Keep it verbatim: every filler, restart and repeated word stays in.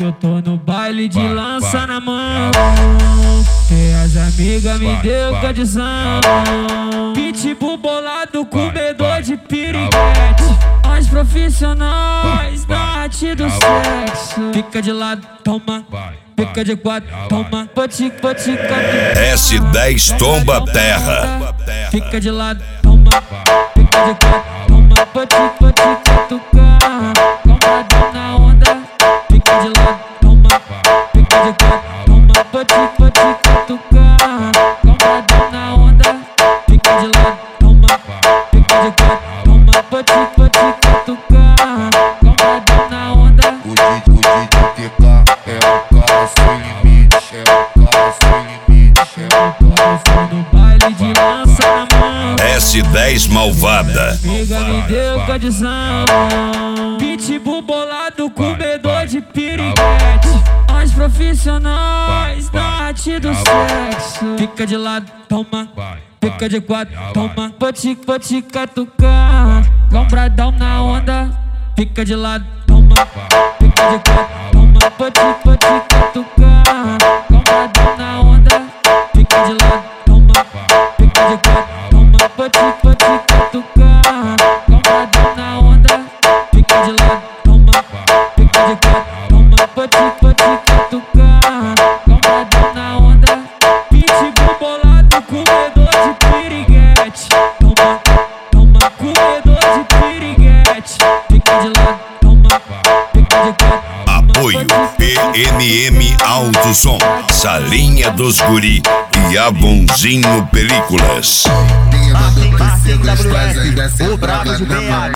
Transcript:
que eu tô no baile de lança na mão. E as amigas me deu condição. Pitbull bolado, comedor de piriguete. As profissionais da arte do sexo. Fica de lado, toma. Fica de quatro, toma. Potica, potica. S dez tomba terra. Fica de lado, toma. Fica de quatro, toma. Potica, potica, tuca. Compradão na onda. Fica de lado, toma. Fica de quatro, toma. Potica, potica, tuca. Compradão na onda. Fica de lado, toma. Fica de quatro, toma. Potica, potica, tuca. Compradão na onda. O D J T K é o cara sem limite, é o cara sem limite, é o cara sem limite. No baile de lança na mão. S dez malvada. Amiga me deu condição. Pitbull bolado, comedor de piriguete. As profissionais da arte do sexo. Fica de lado, toma. Fica de quatro, toma. Potica, potica, tuca. Compradão na onda. Fica de lado, toma. Fica de quatro, toma. Potica, potica, tuca. Compradão na onda. Fica de lado, toma. Fica de quatro, toma. Potica, potica, tuca. Compradão na onda. Fica de lado, toma. Fica de quatro, toma. Potica, potica, tuca. Compradão na onda. Pitbull bolado, comedor de piriguete. Toma, toma, comedor de piriguete. Fica de lado, toma. Fica de quatro. Apoio P M M Alto Som, Salinha dos Guri e Avonzinho Películas. Minha banda precisa gostosa, ainda sem praga na mão.